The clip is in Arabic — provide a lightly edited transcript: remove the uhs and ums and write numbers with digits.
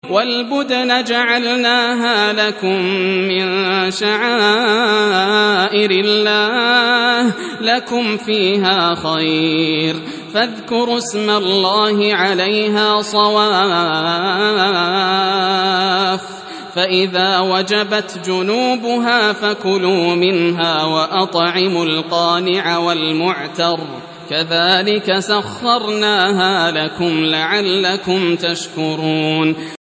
والبدن جعلناها لكم من شعائر الله لكم فيها خير فاذكروا اسم الله عليها صواف فإذا وجبت جنوبها فكلوا منها وأطعموا القانع والمعتر كذلك سخرناها لكم لعلكم تشكرون